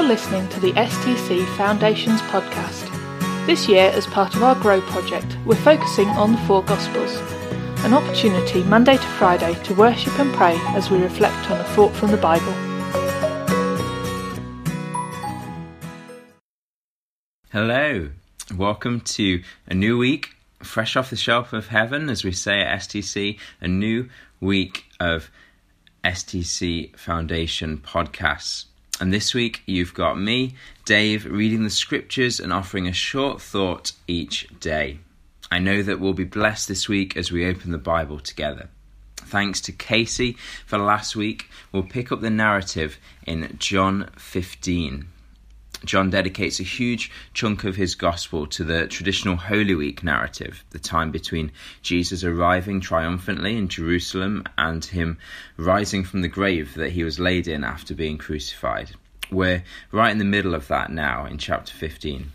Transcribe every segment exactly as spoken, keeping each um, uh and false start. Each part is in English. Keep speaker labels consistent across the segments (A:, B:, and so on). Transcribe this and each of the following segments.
A: You're listening to the S T C Foundations podcast. This year, as part of our Grow project, we're focusing on the four Gospels, an opportunity Monday to Friday to worship and pray as we reflect on a thought from the Bible.
B: Hello, welcome to a new week, fresh off the shelf of heaven, as we say at S T C, a new week of S T C Foundation podcasts. And this week you've got me, Dave, reading the scriptures and offering a short thought each day. I know that we'll be blessed this week as we open the Bible together. Thanks to Casey for last week. We'll pick up the narrative in John fifteen. John dedicates a huge chunk of his gospel to the traditional Holy Week narrative, the time between Jesus arriving triumphantly in Jerusalem and him rising from the grave that he was laid in after being crucified. We're right in the middle of that now in chapter fifteen.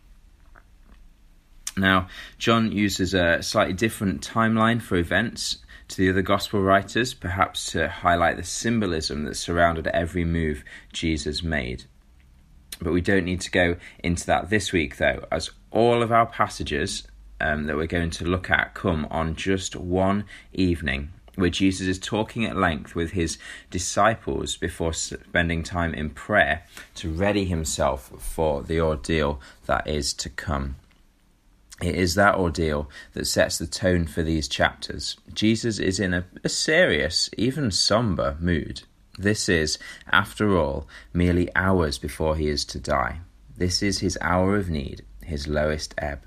B: Now, John uses a slightly different timeline for events to the other gospel writers, perhaps to highlight the symbolism that surrounded every move Jesus made. But we don't need to go into that this week, though, as all of our passages um, that we're going to look at come on just one evening, where Jesus is talking at length with his disciples before spending time in prayer to ready himself for the ordeal that is to come. It is that ordeal that sets the tone for these chapters. Jesus is in a, a serious, even somber mood. This is, after all, merely hours before he is to die. This is his hour of need, his lowest ebb.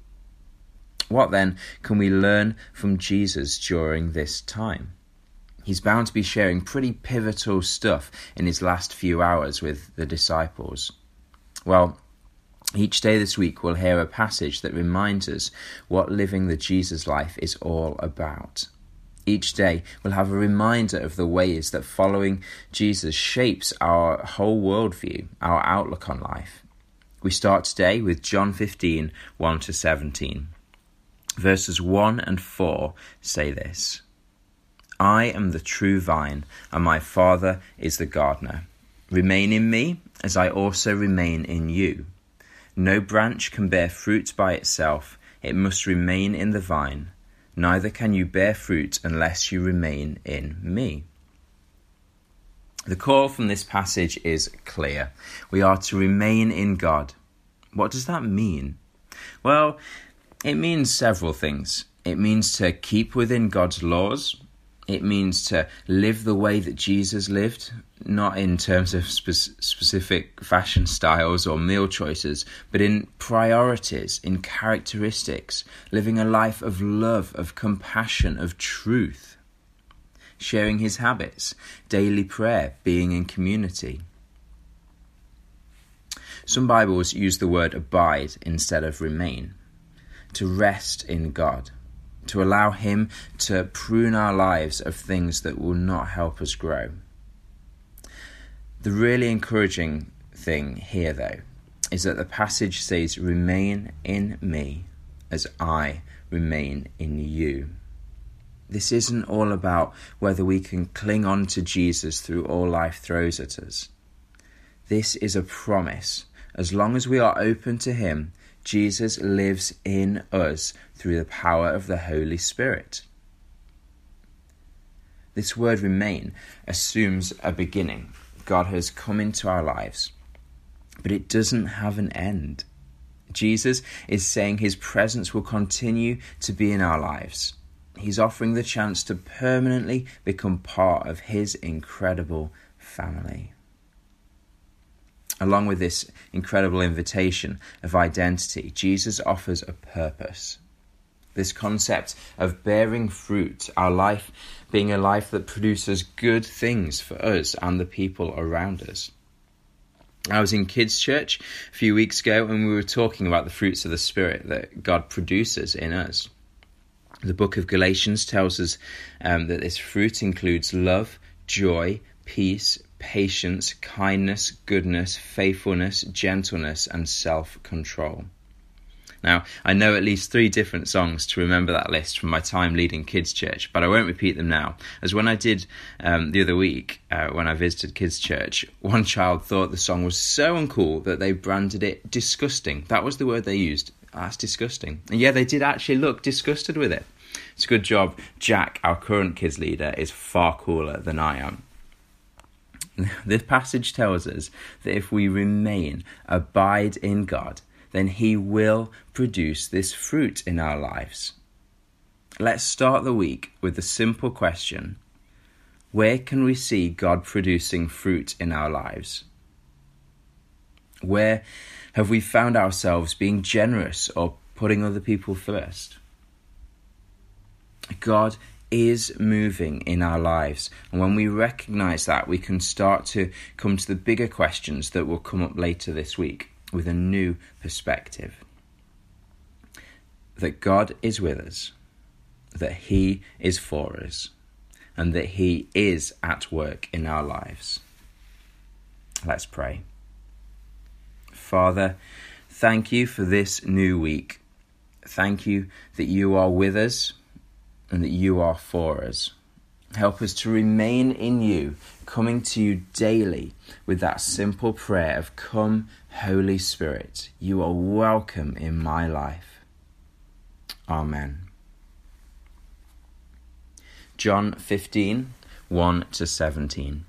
B: What then can we learn from Jesus during this time? He's bound to be sharing pretty pivotal stuff in his last few hours with the disciples. Well, each day this week we'll hear a passage that reminds us what living the Jesus life is all about. Each day we'll have a reminder of the ways that following Jesus shapes our whole worldview, our outlook on life. We start today with John fifteen, one to seventeen. Verses one and four say this: I am the true vine, and my Father is the gardener. Remain in me, as I also remain in you. No branch can bear fruit by itself, it must remain in the vine. Neither can you bear fruit unless you remain in me. The call from this passage is clear. We are to remain in God. What does that mean? Well, it means several things. It means to keep within God's laws. It means to live the way that Jesus lived, not in terms of spe- specific fashion styles or meal choices, but in priorities, in characteristics, living a life of love, of compassion, of truth, sharing his habits, daily prayer, being in community. Some Bibles use the word abide instead of remain, to rest in God, to allow him to prune our lives of things that will not help us grow. The really encouraging thing here, though, is that the passage says, remain in me as I remain in you. This isn't all about whether we can cling on to Jesus through all life throws at us. This is a promise. As long as we are open to him, Jesus lives in us through the power of the Holy Spirit. This word remain assumes a beginning. God has come into our lives, but it doesn't have an end. Jesus is saying his presence will continue to be in our lives. He's offering the chance to permanently become part of his incredible family. Along with this incredible invitation of identity, Jesus offers a purpose. This concept of bearing fruit, our life being a life that produces good things for us and the people around us. I was in kids' church a few weeks ago and we were talking about the fruits of the Spirit that God produces in us. The book of Galatians tells us um, that this fruit includes love, joy, peace, patience, kindness, goodness, faithfulness, gentleness, and self-control. Now, I know at least three different songs to remember that list from my time leading kids' church, but I won't repeat them now, as when I did um, the other week, uh, when I visited kids' church, one child thought the song was so uncool that they branded it disgusting. That was the word they used. That's disgusting. And yeah, they did actually look disgusted with it. It's a good job Jack, our current kids leader, is far cooler than I am. This passage tells us that if we remain, abide in God, then he will produce this fruit in our lives. Let's start the week with the simple question: where can we see God producing fruit in our lives? Where have we found ourselves being generous or putting other people first? God is moving in our lives, and when we recognise that, we can start to come to the bigger questions that will come up later this week with a new perspective. That God is with us, that he is for us, and that he is at work in our lives. Let's pray. Father, thank you for this new week. Thank you that you are with us and that you are for us. Help us to remain in you, coming to you daily with that simple prayer of, "Come, Holy Spirit, you are welcome in my life." Amen. John fifteen, one to seventeen.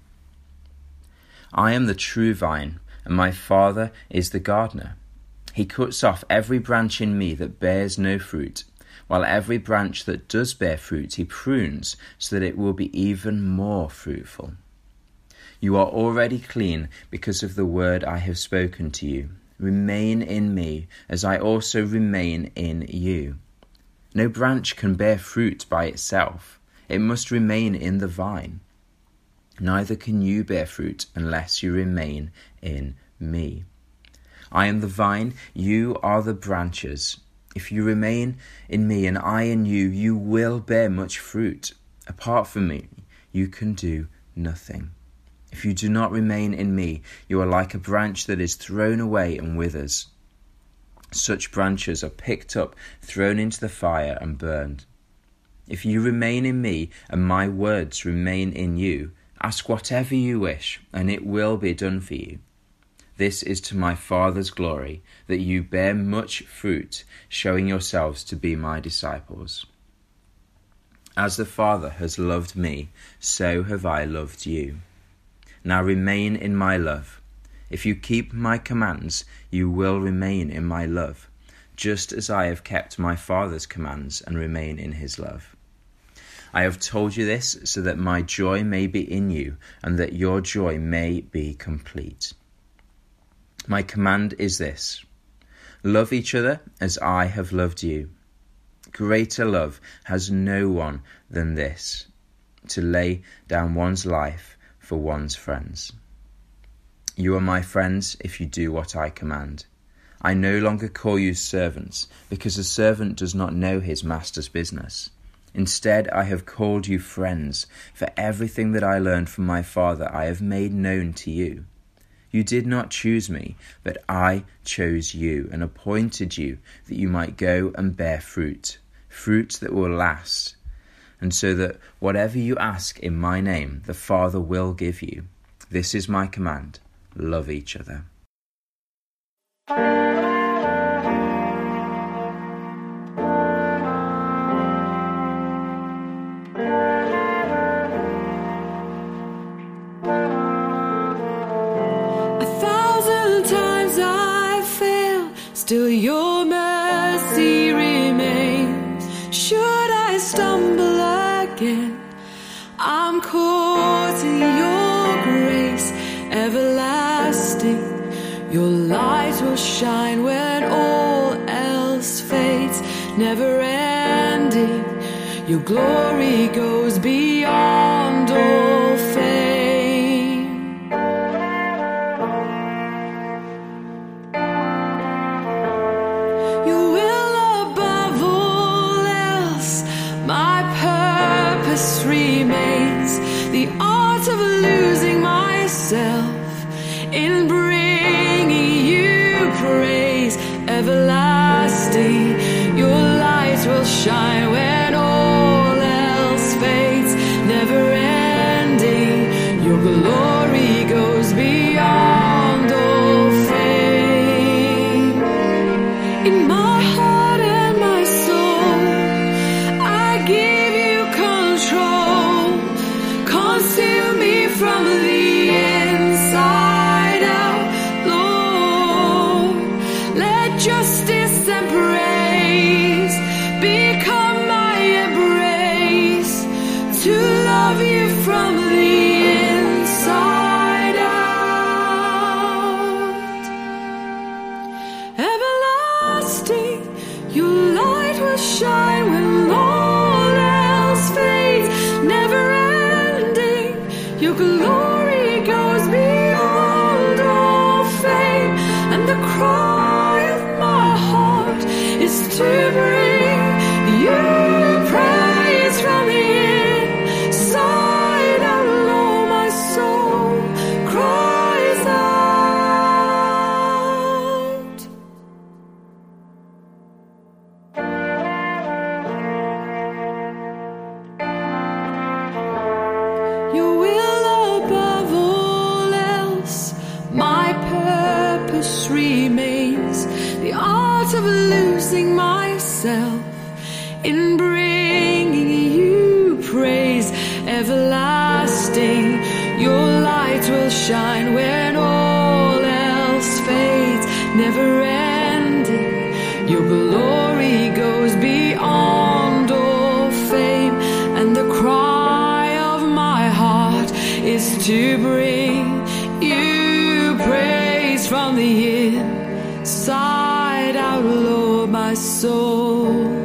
B: I am the true vine, and my Father is the gardener. He cuts off every branch in me that bears no fruit, while every branch that does bear fruit he prunes so that it will be even more fruitful. You are already clean because of the word I have spoken to you. Remain in me, as I also remain in you. No branch can bear fruit by itself. It must remain in the vine. Neither can you bear fruit unless you remain in me. I am the vine, you are the branches. If you remain in me and I in you, you will bear much fruit. Apart from me, you can do nothing. If you do not remain in me, you are like a branch that is thrown away and withers. Such branches are picked up, thrown into the fire and burned. If you remain in me and my words remain in you, ask whatever you wish, and it will be done for you. This is to my Father's glory, that you bear much fruit, showing yourselves to be my disciples. As the Father has loved me, so have I loved you. Now remain in my love. If you keep my commands, you will remain in my love, just as I have kept my Father's commands and remain in his love. I have told you this so that my joy may be in you, and that your joy may be complete. My command is this: love each other as I have loved you. Greater love has no one than this, to lay down one's life for one's friends. You are my friends if you do what I command. I no longer call you servants, because a servant does not know his master's business. Instead, I have called you friends, for everything that I learned from my Father I have made known to you. You did not choose me, but I chose you and appointed you that you might go and bear fruit, fruit that will last, and so that whatever you ask in my name, the Father will give you. This is my command: love each other.
C: Still your mercy remains. Should I stumble again, I'm caught in your grace everlasting. Your light will shine when all else fades, never ending. Your glory goes beyond all fame. Remains the art of losing myself in bringing you praise everlasting. shine when all else fades, never ending. Your glory goes beyond all fame. In my heart and my soul, I give you control. Conceal me from the inside out, Lord. Let justice and praise become my embrace, to love you from the inside out. Everlasting, your light will shine when all else fades, never ending. Your glory goes beyond all fame, and the cry of my heart is to bring you praise from the inside out. Lord, my soul cries out. Your will above all else, my purpose remains. The art of losing myself in bringing you praise. Everlasting, your light will shine when all else fades, never ending. Your glory goes beyond all fame, and the cry of my heart is to bring you praise from the inside out, Lord, my soul